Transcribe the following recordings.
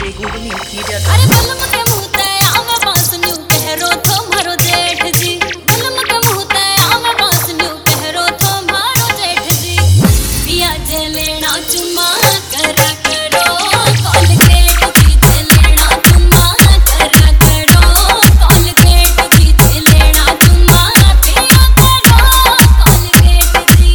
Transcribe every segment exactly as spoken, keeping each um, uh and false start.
DJ Google media. अरे बलम के मुंह ते आवे बांस न्यू कहरो थो मारो जेठ जी। बलम के मुंह ते आवे बांस न्यू कहरो थो मारो जेठ जी। पिया जे लेना चुमा करा करो कोलगेट जी जे लेना चुमा करा करो कोलगेट जी जे लेना चुमा पिया करो कोलगेट जी।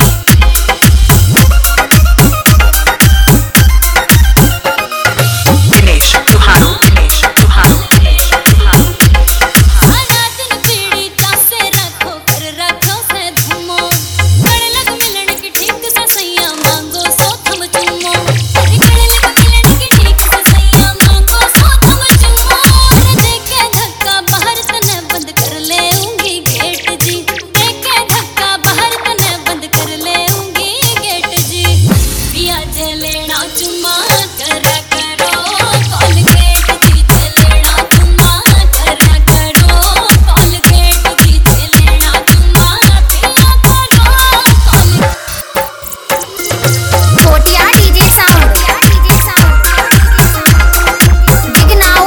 दिनेश चौहान दिनेश चौहान दिनेश चौहान सारा दिन पीड़ी चासे रखो कर रखो से धुमो गड़ लग मिलन की ठीक से सैया मांगो सो थम चुमो। अरे गड़ लग मिलन की ठीक से सैया मांगो सो थम चुमो। अरे देखे धक्का बाहर तने बंद कर ले उंगी गेट जी। देखे धक्का बाहर तने बंद कर ले उंगी गेट जी। पिया जे लेना चुमा करा करो कोलगेट जी जे लेना चुमा करा करो कोलगेट जी जे लेना चुमा पिया करो कोलगेट। छोटिया डीजे साउंड डीजे साउंड बिगनाऊ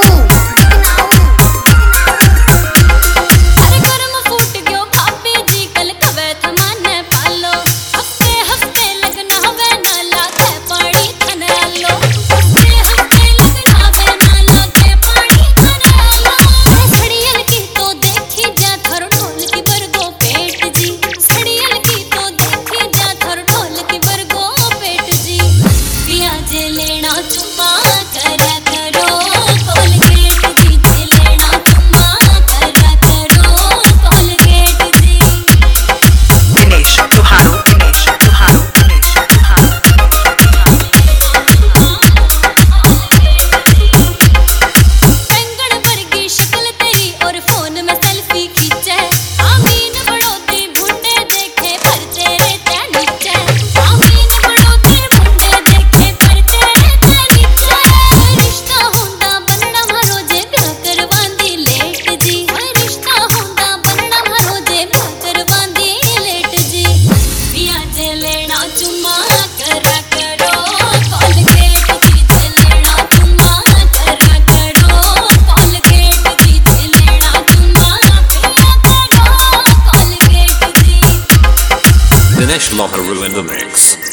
अरे गरम फूट गयो भाभी जी कल कवे थमाने पालो। हफ्ते हफ्ते लगना हवे ना लागे पानी थने आलो। हफ्ते हफ्ते लगना हवे ना लागे पानी थने आलो। अरे सड़ियल की तो देखी जा थर ढोल की बरगो पेट जी। सड़ियल की तो देखी जा थर ढोल की बरगो पेट जी। पिया जे लेना चुमा करा करो कोलगेट जी जे लेना चुमा करा करो कोलगेट जी। दिनेश चौहान दिनेश चौहान दिनेश चौहान बैंगन वर्गी शक्ल तेरी और फोन में सेल्फी खींचे। आमीन बड़ोती भुंडे देखे पर तेरे ते नीचे। आमीन बड़ोती भुंडे देखे पर तेरे ते नीचे। रिश्ता होंदा बनना मारो जे ब्याह करवांदी लेट जी। रिश्ता होंदा बनना मारो जे ब्याह करवांदी लेट जी। पिया जे लेना चुमा करा करो कोलगेट जी जे लेना चुमा करा करो कोलगेट जी जे लेना चुमा पिया करो Colgate ji. Dinesh Loharu in the mix.